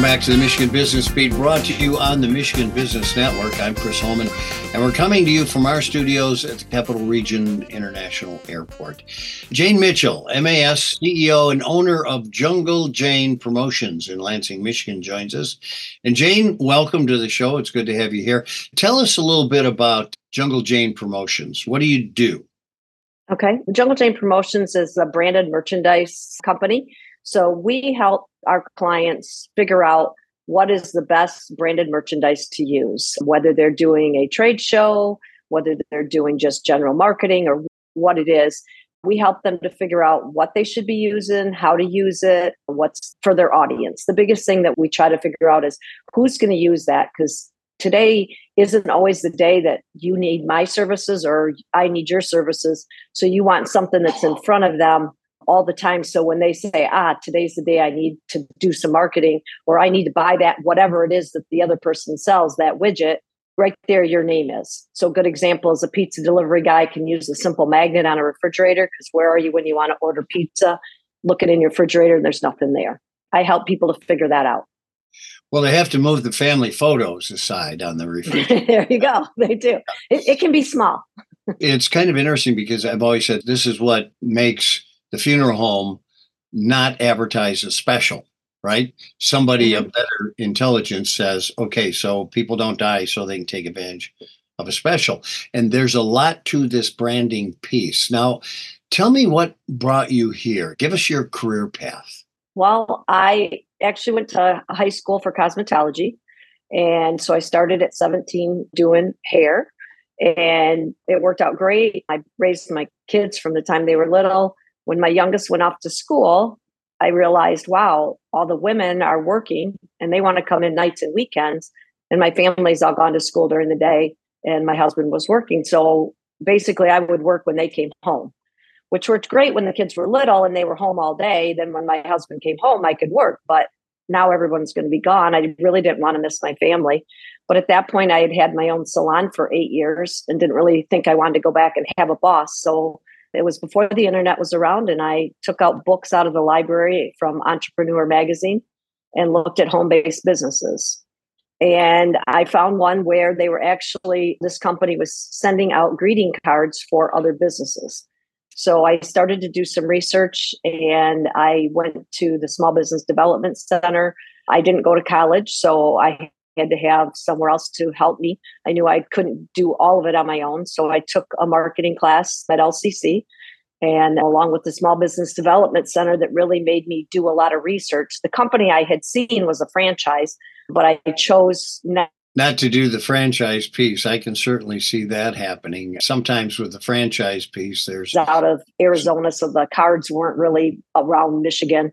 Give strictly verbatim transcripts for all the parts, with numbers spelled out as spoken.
back to the Michigan Business Beat, brought to you on the Michigan Business Network. I'm Chris Holman, and we're coming to you from our studios at the Capital Region International Airport. Jane Mitchell, M A S C E O and owner of Jungle Jane Promotions in Lansing, Michigan, joins us. And Jane, welcome to the show. It's good to have you here. Tell us a little bit about Jungle Jane Promotions. What do you do? Okay. Jungle Jane Promotions is a branded merchandise company. So we help our clients figure out what is the best branded merchandise to use, whether they're doing a trade show, whether they're doing just general marketing or what it is. We help them to figure out what they should be using, how to use it, what's for their audience. The biggest thing that we try to figure out is who's going to use that, because today isn't always the day that you need my services or I need your services. So you want something that's in front of them all the time. So when they say, ah, today's the day I need to do some marketing, or I need to buy that, whatever it is that the other person sells, that widget, right there, your name is. So a good example is a pizza delivery guy can use a simple magnet on a refrigerator, because where are you when you want to order pizza? Look at in your refrigerator and there's nothing there. I help people to figure that out. Well, they have to move the family photos aside on the refrigerator. There you go. They do. It, it can be small. It's kind of interesting because I've always said this is what makes the funeral home not advertise a special, right? Somebody mm-hmm. of better intelligence says, okay, so people don't die so they can take advantage of a special. And there's a lot to this branding piece. Now, tell me what brought you here. Give us your career path. Well, I actually went to high school for cosmetology. And so I started at seventeen doing hair, and it worked out great. I raised my kids from the time they were little. When my youngest went off to school, I realized, wow, all the women are working and they want to come in nights and weekends. And my family's all gone to school during the day and my husband was working. So basically I would work when they came home, which worked great when the kids were little and they were home all day. Then when my husband came home, I could work. But now everyone's going to be gone. I really didn't want to miss my family. But at that point, I had had my own salon for eight years and didn't really think I wanted to go back and have a boss. So it was before the internet was around, and I took out books out of the library from Entrepreneur Magazine and looked at home-based businesses. And I found one where they were actually, this company was sending out greeting cards for other businesses. So I started to do some research and I went to the Small Business Development Center. I didn't go to college, so I had to have somewhere else to help me. I knew I couldn't do all of it on my own. So I took a marketing class at L C C, and along with the Small Business Development Center, that really made me do a lot of research. The company I had seen was a franchise, but I chose not Not to do the franchise piece. I can certainly see that happening. Sometimes with the franchise piece, there's out of Arizona, so the cards weren't really around Michigan.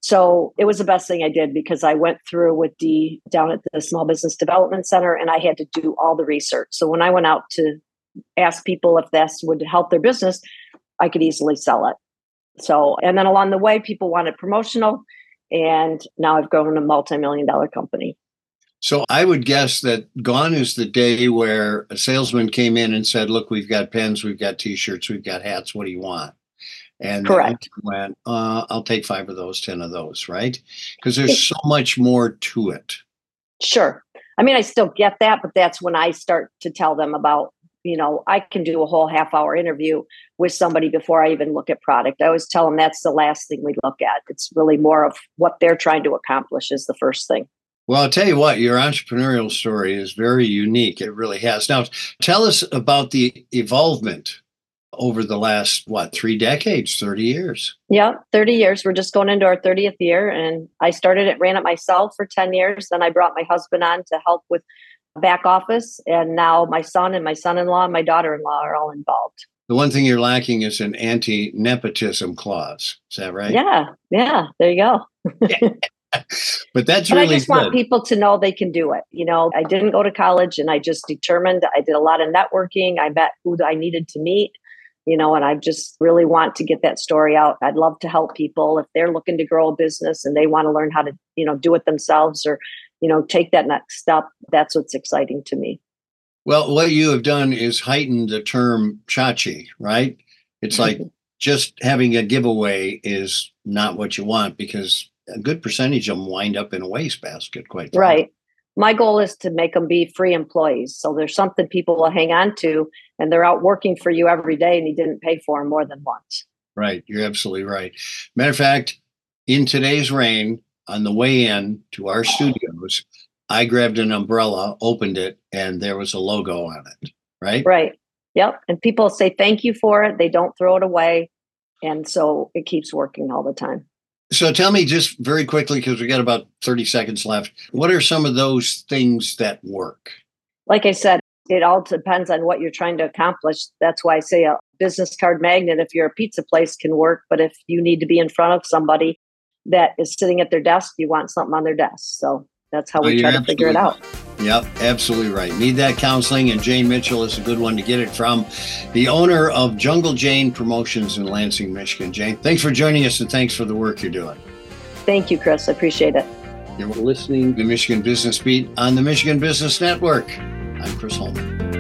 So it was the best thing I did, because I went through with Dee down at the Small Business Development Center and I had to do all the research. So when I went out to ask people if this would help their business, I could easily sell it. So, and then along the way, people wanted promotional, and now I've grown a multi-million dollar company. So I would guess that gone is the day where a salesman came in and said, look, we've got pens, we've got T-shirts, we've got hats. What do you want? And correct. Went, uh, I'll take five of those, ten of those, right? Because there's so much more to it. Sure. I mean, I still get that, but that's when I start to tell them about, you know, I can do a whole half hour interview with somebody before I even look at product. I always tell them that's the last thing we look at. It's really more of what they're trying to accomplish is the first thing. Well, I'll tell you what, your entrepreneurial story is very unique. It really has. Now, tell us about the evolvement over the last, what, three decades, thirty years? Yeah, thirty years. We're just going into our thirtieth year. And I started it, ran it myself for ten years. Then I brought my husband on to help with back office. And now my son and my son-in-law and my daughter-in-law are all involved. The one thing you're lacking is an anti-nepotism clause. Is that right? Yeah. Yeah. There you go. But that's but really I just good. want people to know they can do it. You know, I didn't go to college and I just determined. I did a lot of networking. I met who I needed to meet, you know, and I just really want to get that story out. I'd love to help people if they're looking to grow a business and they want to learn how to, you know, do it themselves or, you know, take that next step. That's what's exciting to me. Well, what you have done is heighten the term chachi, right? It's like just having a giveaway is not what you want, because a good percentage of them wind up in a wastebasket, quite frankly. Right. My goal is to make them be free employees. So there's something people will hang on to, and they're out working for you every day and you didn't pay for them more than once. Right. You're absolutely right. Matter of fact, in today's rain, on the way in to our studios, I grabbed an umbrella, opened it, and there was a logo on it. Right? Right. Yep. And people say thank you for it. They don't throw it away. And so it keeps working all the time. So tell me just very quickly, because we got about thirty seconds left, what are some of those things that work? Like I said, it all depends on what you're trying to accomplish. That's why I say a business card magnet, if you're a pizza place, can work. But if you need to be in front of somebody that is sitting at their desk, you want something on their desk. So that's how we oh, try to figure it out. Yep, absolutely right. Need that counseling, and Jane Mitchell is a good one to get it from. The owner of Jungle Jane Promotions in Lansing, Michigan. Jane, thanks for joining us, and thanks for the work you're doing. Thank you, Chris. I appreciate it. You're listening to Michigan Business Beat on the Michigan Business Network. I'm Chris Holman.